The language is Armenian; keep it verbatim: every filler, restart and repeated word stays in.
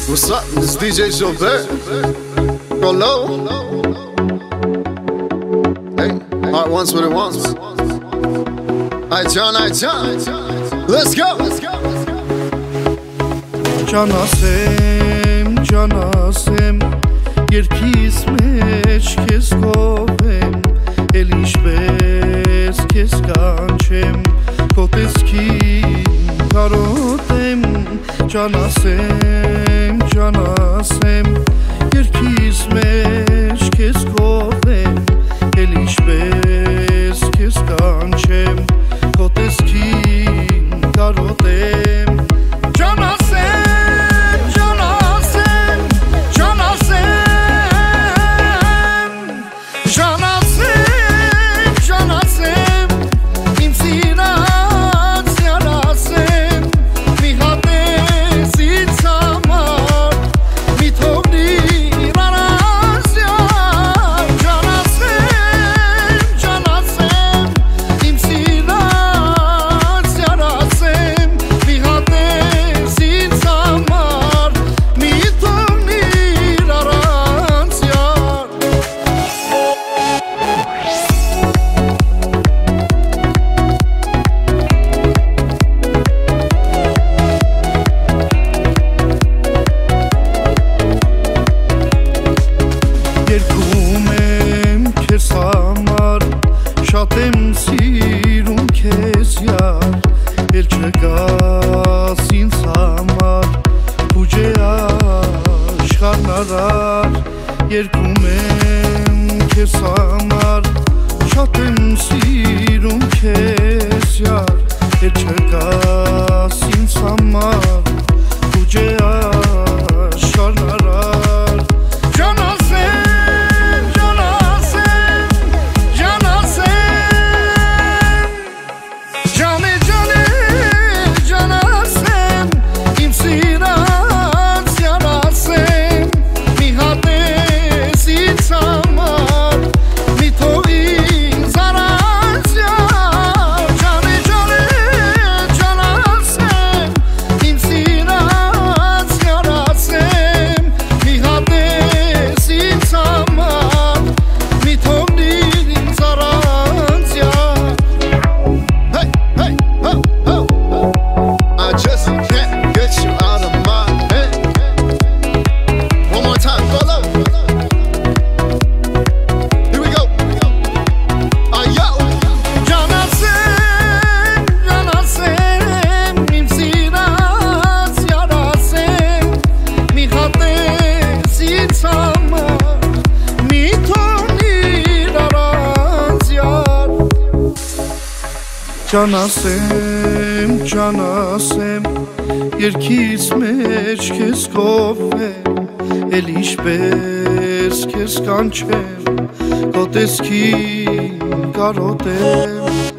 What's up? This D J Gilbert. Go low. Hey, heart wants what it wants. Ay John, ay John. Let's go. Let's go. Canasem, canasem, երկիս մեջ քեզ կովեմ, էլ ինչպես քեզ կանչեմ, քո տեսքին կարոտեմ, canasem, canasem, երկիս մեջ քեզ կովեմ, էլ ինչպես քեզ կանչեմ, քո տեսքին կարոտեմ, Շատ եմ սիրում քեզ յար, էլ չկաս ինձ համար, ուջե աշխարհն արար, երկում եմ քեզ համար, շատ եմ սիրում քեզ յար, էլ չկաս ինձ համար, ուջե աշխարհն արար, Canasem, canasem, երկիս մեջ քեզ կովեմ, էլ ինչպես քեզ կանչեմ, քո տեսքին կարոտեմ